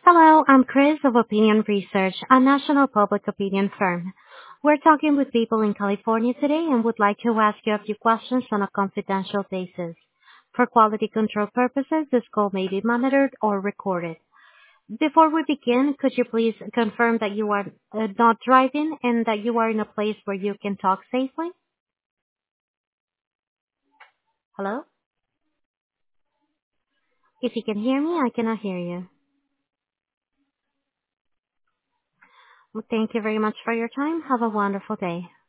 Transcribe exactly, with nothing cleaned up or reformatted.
Hello, I'm Chris of Opinion Research, a national public opinion firm. We're talking with people in California today and would like to ask you a few questions on a confidential basis. For quality control purposes, this call may be monitored or recorded. Before we begin, could you please confirm that you are uh, not driving and that you are in a place where you can talk safely? Hello? If you can hear me, I cannot hear you. Well, thank you very much for your time. Have a wonderful day.